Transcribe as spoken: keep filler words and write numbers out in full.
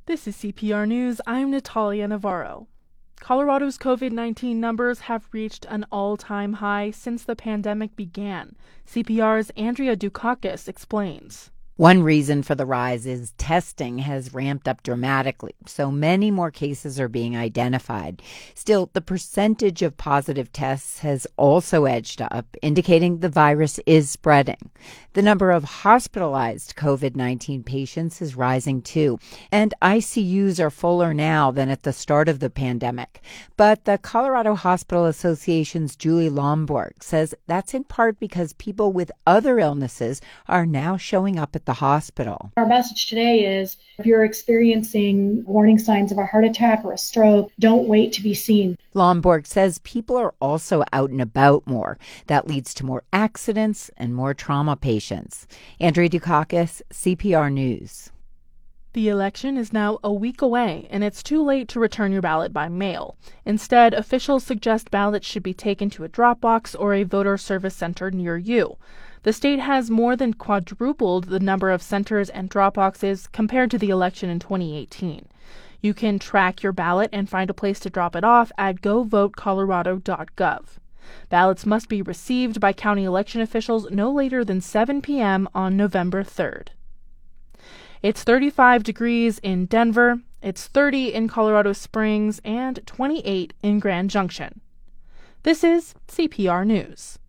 This is C P R News. I'm Natalia Navarro. Colorado's COVID nineteen numbers have reached an all-time high since the pandemic began. C P R's Andrea Dukakis explains. One reason for the rise is testing has ramped up dramatically, so many more cases are being identified. Still, the percentage of positive tests has also edged up, indicating the virus is spreading. The number of hospitalized COVID nineteen patients is rising too, and I C Us are fuller now than at the start of the pandemic. But the Colorado Hospital Association's Julie Lomborg says that's in part because people with other illnesses are now showing up at the hospital. Our message today is if you're experiencing warning signs of a heart attack or a stroke, don't wait to be seen. Lomborg says people are also out and about more. That leads to more accidents and more trauma patients. Andrea Dukakis, C P R News. The election is now a week away, and it's too late to return your ballot by mail. Instead, officials suggest ballots should be taken to a drop box or a voter service center near you. The state has more than quadrupled the number of centers and drop boxes compared to the election in twenty eighteen. You can track your ballot and find a place to drop it off at go vote colorado dot gov. Ballots must be received by county election officials no later than seven p.m. on November third. It's thirty-five degrees in Denver, it's thirty in Colorado Springs, and twenty-eight in Grand Junction. This is C P R News.